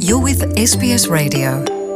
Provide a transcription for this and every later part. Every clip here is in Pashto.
You're with SBS Radio.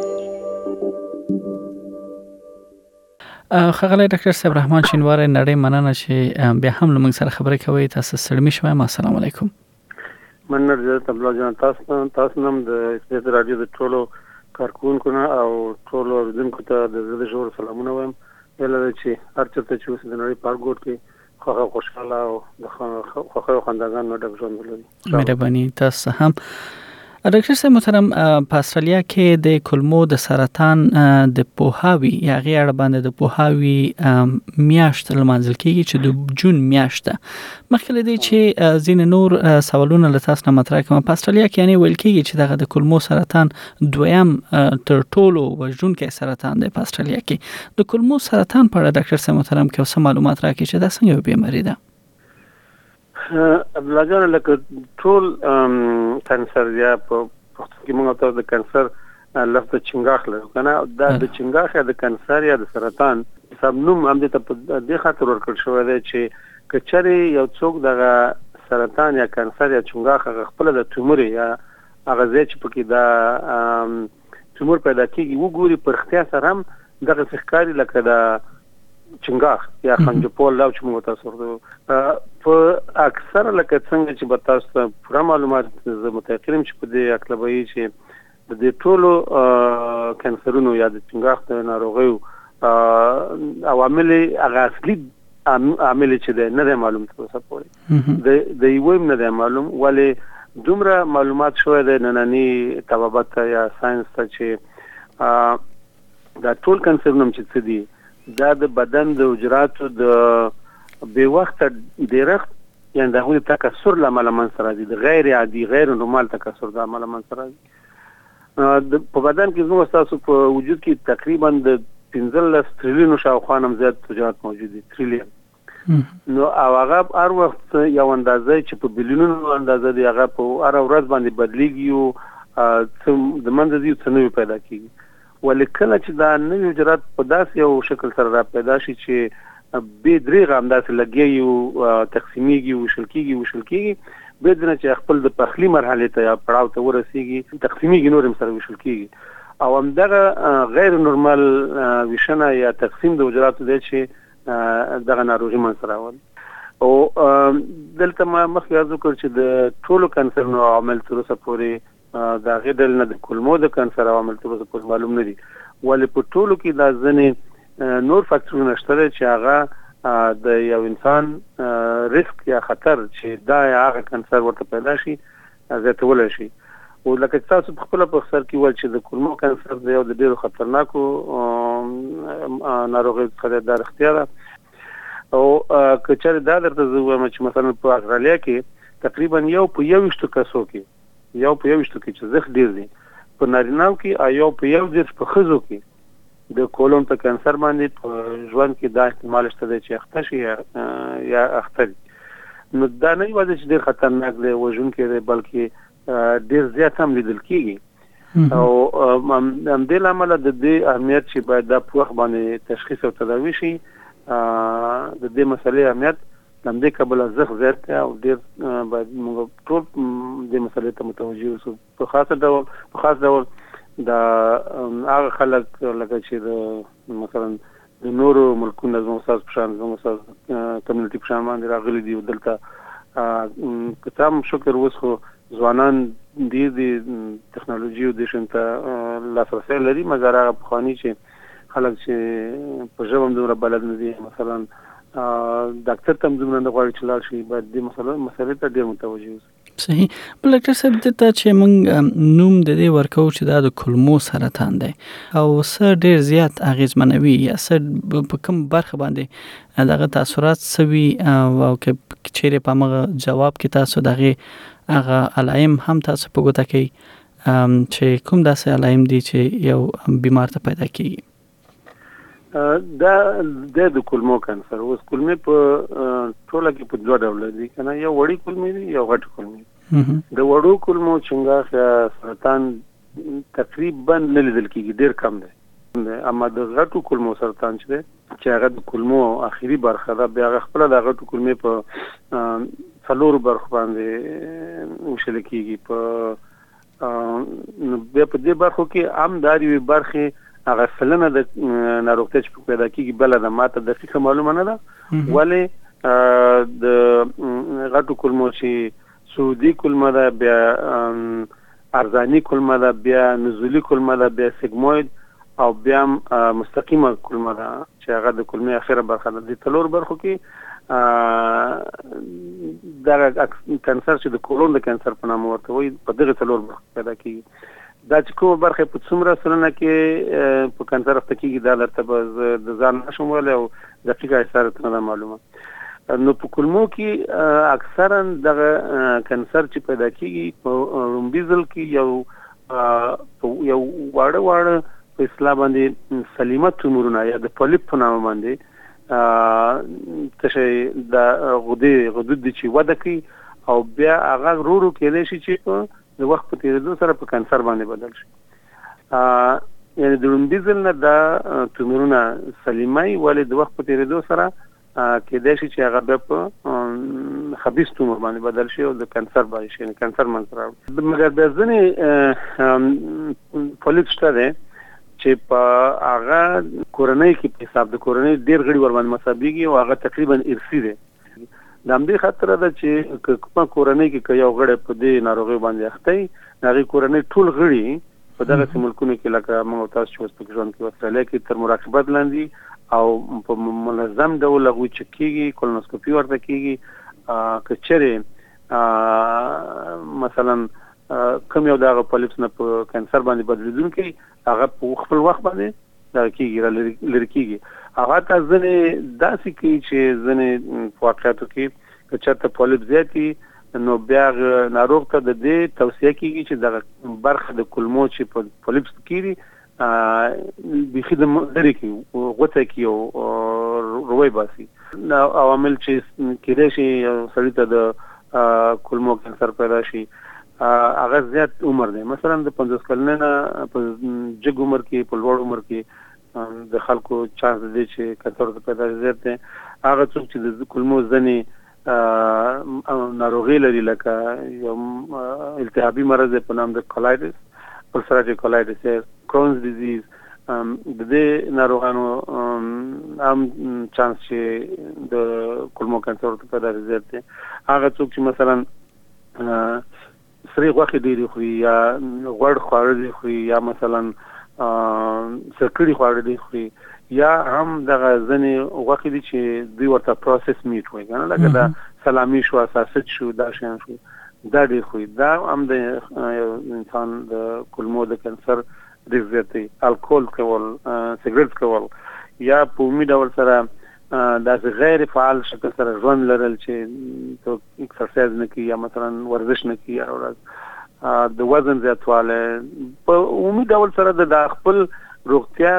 خغلی ډاکټر صاحب رحمان شینواری نړۍ مننه چې بیا هم لمن سره خبرې کوي. تاسو سلامي شوم. السلام علیکم. مننه زه الله جان تاسو نم د SBS رادیو د ټولو کارکونکو او ټولو اوریدونکو ته د زړه جوړ سلامونه وایم. ولله چې هر چېرته چې اوس د نړۍ په هر ګوټ کې خو خوشاله او د خو خنداګان نه ډک ژوند ولري. مهرباني. تاسو هم ډاکټر صاحب محترم، په استرالیا کې د کولمو د سرطان د پوهاوی یا غیر اړه باندې د پوهاوی میاشت لمانځل کېږي چې د جون میاشت ده. مخکې دی چې ځین نور سوالونه له تاسو نه مطرح کوم. په استرالیا کې یعنی ویل کېږي چې دغه د کولمو سرطان دویم تر ټولو وژونکی سرطان دی په استرالیا کې. د کولمو سرطان په اړه ډاکټر صاحب محترم کې اوس معلومات راکړي چې دا څنګه یو بیماری ده. الله جان لکه ټول کانسر یا په پښتو کې موږ ته د کانسر لفظ چنګاخ لرو کنه. دا د چنګاخ یا د کانسر یا د سرطان سم نوم هم د خاطر ورکړ شوی دی چې کچري یو څوک دغه سرطان یا کانسر یا چنګاخ خپل د تومور یا هغه ځای چې پکې دا تومور پیدا کیږي وګوري په اختیار سره هم دغه ښکاری لکه دا چنګاخ یا خنجپول لا چې موږ تاسو ورته په اکثر لکه څنګه چې به تاسو ته پوره معلومات زه متأکدم چې په دې اکلبوي چې د دې ټولو کانسرونو یا د چنګاخ د ناروغیو عوامل هغه اصلي عامل چې ده نه معلوم تاسو پورې د یوم نه معلوم ولی دومره معلومات شوه د نننی طبابت یا ساينس ته چې دا ټول کانسرونه چې څه دي دا د بدن د حجراتو د بې وخته ډیرښت یعنی دغه تکثر لامل منځ راځي، د غیر عادي غیر نورمال تکثر د عمل منځ راځي. په بدن کې زموږ تاسو په وجود کې تقریبا د 15 تریلیون شاوخوا هم زیات حجرات موجود دي، تریلیون. نو هغه هر وخت یو اندازه چې په بلیونونو اندازه دی هغه په هر ورځ باندې بدلیږي او د منځ دی څه نوی پیدا کیږي. ولیکله چې دا نوی حجرات په داسې یو شکل سره را پیدا شي چې به دریغه همداسې لګي او تقسیمیږي او وشل کیږي به د نه چې خپل د پخلی مرحله ته یا پړاو ته ورسیږي تقسیمیږي نور هم سره وشل کیږي او همدغه غیر نورمال وشنه یا تقسیم د حجراتو دی چې دغه ناروغي منځ راوړي. او دلته ما مخکې ذکر چې د ټولو کانسرونو عامل تر اوسه پورې دا غیدل نه د کولمو د کانسر عوامل تر اوسه پورې معلوم نه دي، ولی په ټولو کې دا ځنې نور فاکټورونه شته چې هغه د یو انسان ریسک یا خطر چې دا هغه کانسر ورته پیدا شي زیاتولی شي. او لکه تاسو په خپل په اختصار کې وایي چې د کولمو کانسر د یو د ډیرو خطرناکو ناروغیو څخه د اختیار او کچره دا درته زه وایم چې مثلا په استرالیا کې تقریبا یو په 21 کسو کې چې زخ ډیر دي په نارینه‌و کې یو په 1 په ښځو کې د کولون په کانسر باندې په ژوند کې دا احتمال شته چې اخته شي یا اخته. نو دا نه یوازې چې ډیر خطرناک دی وژونکی دی بلکې ډیر زیات هم لیدل کیږي او همدې لامل د دې اهمیت چې باید دا په وخت باندې تشخیص او تداوی شي د دې مسلې اهمیت لمدې قبل زخ زیات او ډیر باید موږ ټول د مسلې ته متوجه اوسو. په خاص ډول دا هغه خلک لکه چې مثلا د نورو ملکونو زموږ کمیونټي په شان باندې راغلي دي او دلته کتام شکر اوس خو ځوانان دي ټکنالوژي او د شنته لاسرسي لري، مګر هغه پخواني چې خلک چې په ژبه هم دومره بلد نه دي مثلا ډاکټر ته دومره نه غواړي چې لاړ شي باید د مسلې ته ډیر متوجه اوسي. صحیح. بل ډاکټر صاحب ته چې موږ نوم د دې ورکو چې دا د کولمو سرطان دی او څه ډیر زیات اغیزمنوي یا څه په کوم برخه باندې دغه تاثیرات سوي او چیرې په موږ جواب کې تاسو دغه هغه علائم هم تاسو په ګوته کې چې کوم داسې علائم دي چې یو بیمار ته پیدا کیږي. دا د کولمو کانسر اوس کولمې په ټوله کې په دوه ډول دي کنه، یو وړي کولمې دي یو غټ کولمې. د وړو کولمو چنګاخ یا سرطان تقریبا نه لیدل کیږي، ډیر کم دی. اما د غټو کولمو سرطان چې هغه د کولمو اخیری برخه ده بیا خپل د غټو کولمې په څلور برخو باندې وشل کیږي، په نو بیا په دې برخو کې عام داري برخه هغه سلنه د ناروغتیا چې پیدا کیږي بل د ماته دقیقه معلومه نه ده ولی د غټو کلمو چې سعودي کلمه ده بیا ارزانی کلمه ده بیا نزولی کلمه ده بیا سیگموید او بیا مستقیمه کلمه ده چې هغه د کلمې اخیره برخه ده د تلور برخو کې دا کانسر چې د کولون د کانسر په نامه ورته وایي په دغه تلور برخه پیدا کیږي دا چې کومه برخه په څومره سلنه کې په کانسر اخته کیږي دا درته د ځان نشم ویلی او دقیقه اثر نه معلومه نو په کلمو کې اکثرا دغه کانسر چې پیدا کیږي په رومبیزل کې یو واړه په اصطلاح باندې سلیمه تومورونه یا د پولیپ په نامه باندې تشه د غدود چې وده کوي او بیا هغه ورو کېدای شي چې د وخت په تیریدو سره په کانسر باندې بدل شي یعنی د رومبیزل نه د تومورونه سلیمای ولې د وخت په تیریدو سره کېدای شي چې هغه بیا په خبيث تومور باندې بدل شي او د کانسر باندې شي یعنی کانسر منځ راوړي مګر د ځینې پولیپ شته ده چې په هغه کورنۍ کې په حساب د کورنۍ ډېر غړي ور باندې مصابيږي او هغه تقریبا ارثي ده د همدې خاطر ده چې کومه کورنۍ کې یو غړی په دې ناروغي باندې اخته هغه کورنۍ ټول غړي په دغه ملکونو کې لکه موږ تاسو چې اوس په ژوند کې استرالیا کې تر مراقبت لاندې او په منظم ډول هغوی چک کېږي کولونوسکوپي ورته کېږي که چېرې مثلا کوم یو دغه پولیپس نه په کانسر باندې بدلیدونکي هغه په خپل وخت باندې دا کېږي لري کېږي هغه ته ځنې داسې کوي چې ځنې واقعاتو کې که چېرته پولیپ زیات وي نو بیا ناروغ ته د دې توصیه کېږي چې دغه برخه د کولمو چې په پولیپس کېږي بیخي د لرې کړي غوڅه کړي او روی باسي عوامل چې کېدای شي سړي ته د کولمو کانسر پیدا شي هغه زیات عمر دی مثلا د 50 کلنه په جګ عمر کې په لوړ عمر کې د خلکو چانس دی چې کانسر پیدا زیات دی هغه څوک چې د کولمو ځنې ناروغي لري لکه یو التهابي مرض په نام د کولایټس ulcerative colitis کرونز ډیزیز د دې ناروغانو چانس چې د کولمو کانسر پیدا زیات دی هغه څوک چې مثلا سری غوښه ډیری خوري یا غوړ خواړه ډیری خوري یا مثلا سکري خواړه ډیری خوري یا هم دغه ځنې غوښه دي چې دوی ورته پروسس میټ وایي کنه لکه دا سلامي شو ساسج شو دا شین شو دا ډیر خوري دا هم د انسان د کولمو د کانسر ریسک زیاتوي الکول کول سیګریټ کول یا په عمومي ډول سره داسې غیر فعال شکل سره ژوند لرل چې تو ایکسرسایز نه کوي یا مثلا ورزش نه کوي او د وزن زیاتواله په عمومي ډول سره د خپل روغتیا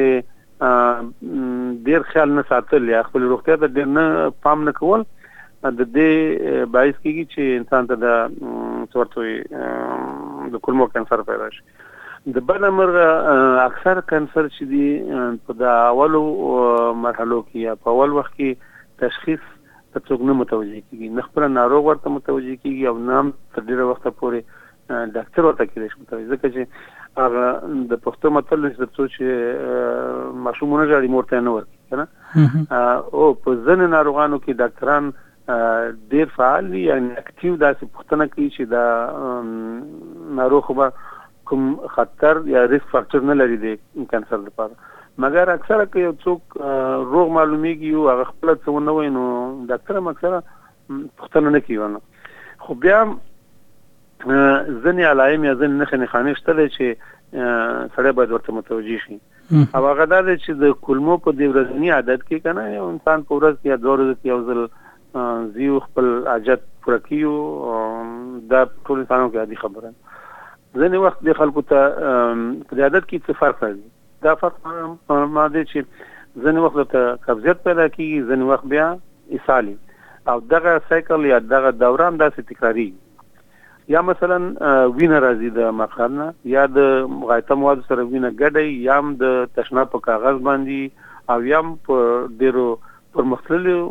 داسې ډیر خیال نه ساتل یا خپل روغتیا ته ډیر نه پام نه کول د دې باعث کیږي چې انسان ته د څورتوي د کولمو کانسر پیدا شي د بل امر اکثر کانسر چې دی په د اولو مرحلو کې یا په اول وخت کې تشخیص ته څوک نه متوجه کیږي نه خپل ناروغ ورته متوجه کیږي او نام تر ډیره وخت پورې ډاکټر ورته کېږي متوجه ځکه چې هغه د پښتو متل چې ماشومونه جوړي مورته نه ورکړي کنه او په ځنه ناروغانو کې ډاکټران ډیر فعال دي یعنی اکټیو داسې پوښتنه کوي چې دا ناروغ به کوم خطر یا ریسک فاکټر نه لري د کانسر لپاره مګر اکثره که یو څوک روغ معلومیږي او هغه خپل څه نه وای نو ډاکټر هم اکثره پوښتنه نه کوي خو بیا ځینې علایم یا ځینې نښې نښانې شته چې سړی باید ورته متوجه شي او هغه دا دی چې د کولمو په دې ورځني عادت کې که نه یو انسان په ورځ کې یا 2 ورځې کې یو ځل زیو خپل حاجت پوره کړي دا ټول انسانانو کې عادي خبره ځینې وخت د خلکو ته په عادت کې څه فرق راځي دا فرق ما دی چې ځینې وخت ته قبضیت پیدا کېږي ځینې وخت بیا اسهال او دغه سایکل یا دغه دوران داسې تکراري یا مثلا وینه راځي د مخار نه یا د غایطه مواد سره وینه ګډي یا هم د تشناب په کاغذ باندې او یا هم په ډیرو پر مختلفو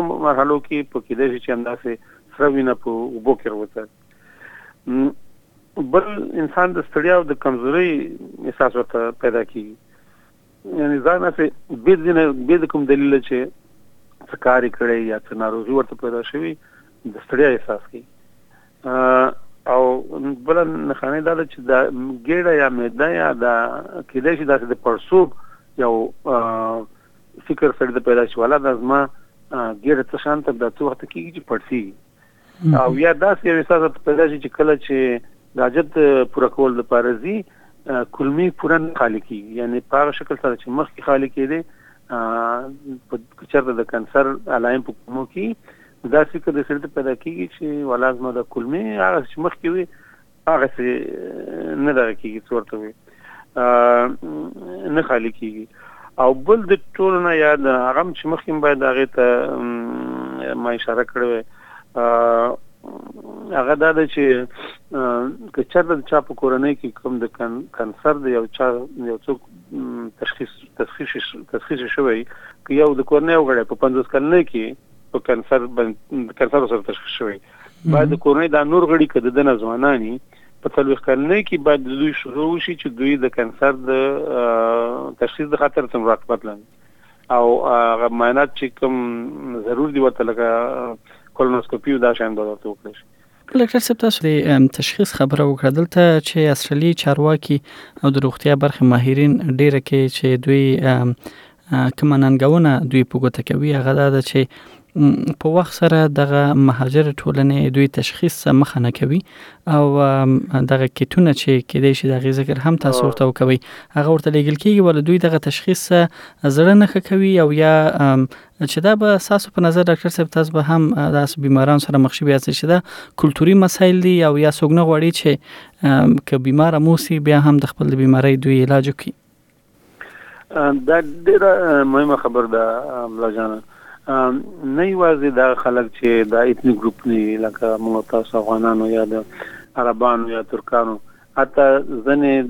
مرحلو کې په کې د چې انداسه سره وینه په وبو کې وروته بل انسان د ستړیا او د کمزوري احساس ورته پیدا کیږي. یعنی ځان څخه به کوم دلیل چې څه کار کړی یا څه ناروغي ورته پیدا شوی د ستړیا احساس کوي. او بل نه خانه دا چې دا ګډه یا معده یا دا کېدای شي د پړسوب یو فکر سره د پیدا شواله د ازما ګډه څه شانت د څه وخت کېږي چې پړسي او یا دا څه احساس پیدا شي چې کله چې د حاجت پوره کول د پارزي کلمي پوره خالی کی، یعنی په شکل سره چې مخ کې خالی کېده په چرته د کانسر علایم په کومو کې دا فکر د سره پیدا کیږي چې ولازم د کلمي هغه چې مخ کې وي هغه څه نه درکې کیږي څورته وي نه خالی کیږي. او بل د ټول نه یاد هغه چې مخ کې باید هغه ته ما اشاره کړو هغه دا چې که چېرته د چا په کورنۍ کې کوم د کانسر د یو څوک تشخیص شوی که یو د کورنۍ وګړی په 50 کلنۍ کې په کانسر سره تشخیص شوی باید د کورنۍ د نور غړي کده د ځوانانی په 40 کلنۍ کې باید د دوی شروع وشي چې دوی د کانسر د تشخیص د خطر څخه مراقبت لري او هغه معاینات چې کوم ضروري دي ورته لکه کولونوسکوپي دا شان به ورته وکړي. ډاکټر صاحب تاسو د تشخیص خبره وکړه دلته چې استرالی چارواکي او د روغتیا برخه ماهرین ډیره کې چې دوی کوم ننګونه دوی په ګوته کوي هغه دا چې په وخت سره دغه مهاجر ټولنې دوی تشخیص مخه نه کوي او دغه کیټونه چې کېدای شي دغه ذکر هم تاسو ورته کوي هغه ورته لګل کیږي ول دوی دغه تشخیص زړه نه کوي او یا چې دا به تاسو په نظر ډاکټر صاحب تاسو به هم داسې بیماران سره مخ شي بیا چې دا کلتوري مسایل دي او یا څوګنه غوړي چې ک بیمار موسی بیا هم د خپل بیماری دوی علاج کوي. دا ډیره مهمه خبر ده بلاجانه. نه یوازې دا خلک چې دا ایتنیک گروپ نه لکه موږ تاسو افغانانو یا د عربانو یا ترکانو حتی ځنې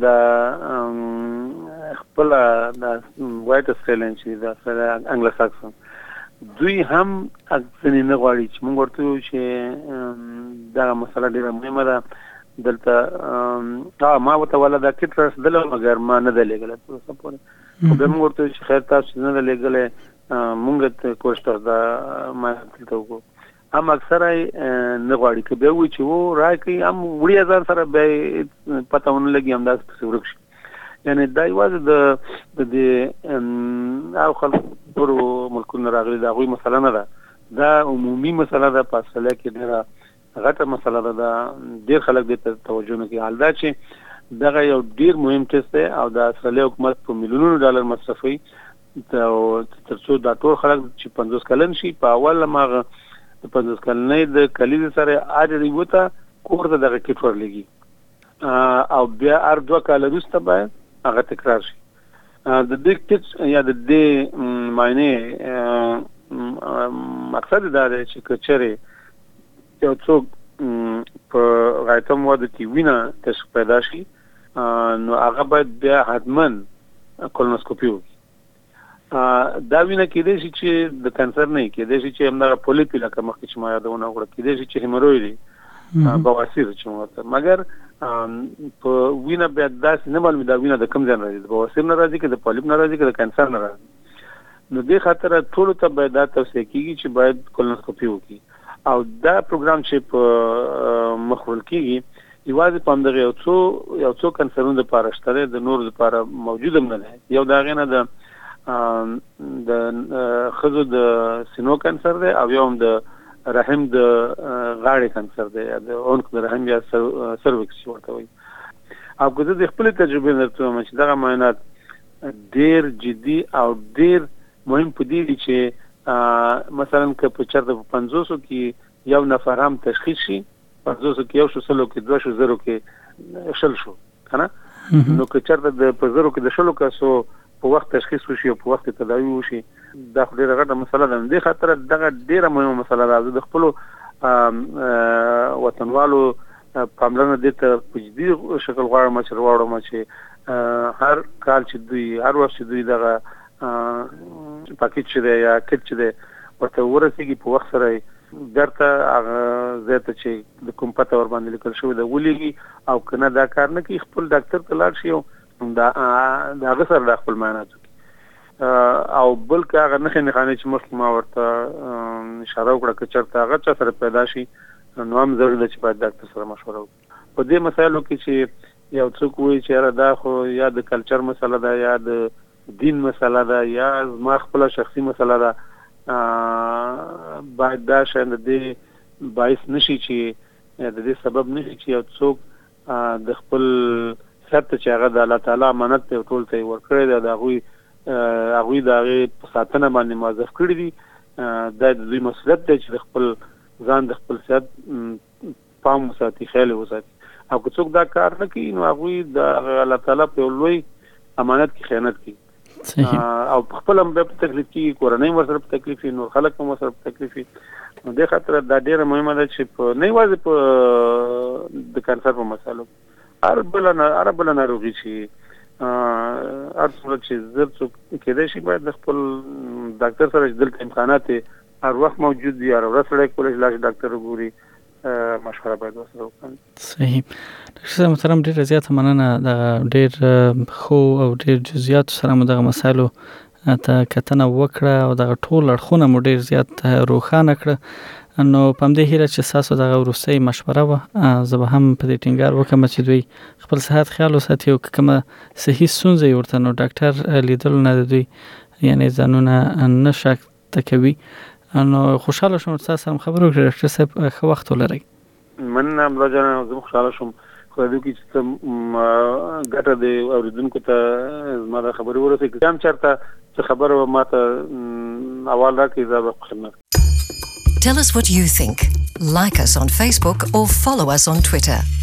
د خپل د وایټ اسټریلین چې د انګلو ساکسن دوی هم ځنې نه غواړي چې موږ ورته چې دا مسله ډیره مهمه ده دلته ما وته ولا دا کټ رسدل مګر ما نه د لګل څه پوره خو به موږ ورته چې خیر تاسو نه لګل مونږ ته کوشش دا ما ته وکړو هم اکثره نه غواړي که به وي چې وو راکې هم وړي ځان سره به پته ونه لګي هم داسې ورک شي. یعنی دا یوازې د دې او خلکو ملکونو راغلي دا غوي مسله نه ده، دا عمومي مسله ده په اصله کې ډېره غټه مسله ده ډېر خلک دې ته توجه نه کوي. حال دا چې دغه یو ډېر مهم ټیسټ دی او د اصلي حکومت په میلیونونو ډالر مصرفوي ترڅو دا ټول خلک چې 50 کلن شي په اول ماغه د 50 کلنۍ د کلیز سره اړ ریوته کور ته دغه کټ ورلګي او بیا هر 2 کال وروسته باید هغه تکرار شي. د دې کټ یا د دې معنی مقصد دا دی چې کچره یو څوک په غایطم واده کې وینا تشخیص پیدا شي نو هغه باید بیا حتمن کولونوسکوپي وکړي. دا وینه کېدای شي چې د کانسر نه کېدای شي چې همدغه پولیپ لکه مخکې چې ما یادونه وکړه کېدای شي چې هیموروید بواسیر چې موته مګر په وینه بیا داسې نه معلومه دا وینه د کوم ځای نه راځي د بواسیر نه راځي که د پولیپ نه راځي که د کانسر نه راځي. نو دې خاطر ټول ته باید دا توصیه کیږي چې باید کولونوسکوپي وکړي او دا پروګرام چې په مخول کیږي یوازې په همدغه یو څو کانسرونو لپاره شته د نور لپاره موجود هم نه دی. یو دا غنه د خزو د سینو کانسر دی او یو هم د رحم د غاړې کانسر دی د اونک د رحم یا سروکس ورته وایي. او که زه د خپل تجربې درته وایم چې دغه معاینات ډېر جدي او ډېر مهم په دې دي چې مثلا که په چېرته په 500 کې یو نفر هم تشخیص شي 500 کې یو شو سلو کې 2 شو 0 کې شل شو کنه نو که چېرته د په 0 کې د شلو کسو په وخت تشخیص وشي او په وخت تداوی وشي دا ډیره غټه مسله ده. دې خاطر دغه ډیره مهمه مسله ده د خپل وطنوالو پاملرنه دې ته په جدي شکل غواړم چې هر کال چې دوی هر وخت چې دوی دغه پاکیټ چې دی یا کټ چې دی ورته ورسېږي په وخت سره درته هغه زیاته چې د کوم پته ور باندې لیکل شوی د ولېږي او کنه دا کار نه کوي خپل ډاکټر ته لاړ شي او دا هغه سره د خپل معاینات او بلکې هغه نه خانه چې مخکې ما ورته اشاره وکړه چې چرته هغه چا سره پیدا شي نو هم ضروري ده چې باید ډاکټر سره مشوره وکړي په دې مسایلو کې چې یو څوک وایي چې دا خو یا د کلچر مسله ده یا د دین مسله ده یا ما خپل شخصي مسله ده باید دا شاید دې باعث نشي چې د دې سبب نشي چې یو څوک د خپل ثبت چې هغه د الله تعالی امانت ته ټول ته ورکړي دا هغه د ساتنه باندې موظف کړی دي د دوی مسؤلیت دی چې خپل ځان د خپل صحت پام وساتي خیال وساتي او که څوک دا کار نه کوي نو هغه د الله تعالی په لوی امانت کې خیانت کوي او خپل هم په تکلیف کې کورنۍ ورسره په تکلیف نو خلک هم ورسره په تکلیف نو د خاطر دا ډیره مهمه ده چې په نه واځي په د کانسر په مسالو عربل ناروغي شي ارڅو چې زرڅو کېدای شي باید خپل ډاکټر سره د امکانات هر وخت موجود دي هر ورځ سره کولای شي ډاکټر وګوري مشوره باید وسره وکړي. صحیح. ډاکټر محترم ډیر زیات مننه د ډیر خو او ډیر جزئیات سره مو دغه مسایلو ته کتنه وکړه او دغه ټول اړخونه مو ډیر زیات روښانه کړه نو پم دې هیله چې تاسو دغه وروستۍ مشوره و زه به هم په دې ټینګار وکم چې دوی خپل صحت خیال وساتي او کومه صحیح ستونزه ورته نو ډاکټر لیدل نه دوی یعنی ځانونه نشک تکوي نو خوشاله شوم تاسو سره خبرو کړی ډاکټر صاحب ښه وخت ولرئ. مننه ملاجانه زه خوشاله شوم خو د دې چې ګټه دی اوریدونکو ته زما د خبرې ورسې کوم چرته څه خبره ماته اول راکې زه به خدمت. Tell us what you think. Like us on Facebook or follow us on Twitter.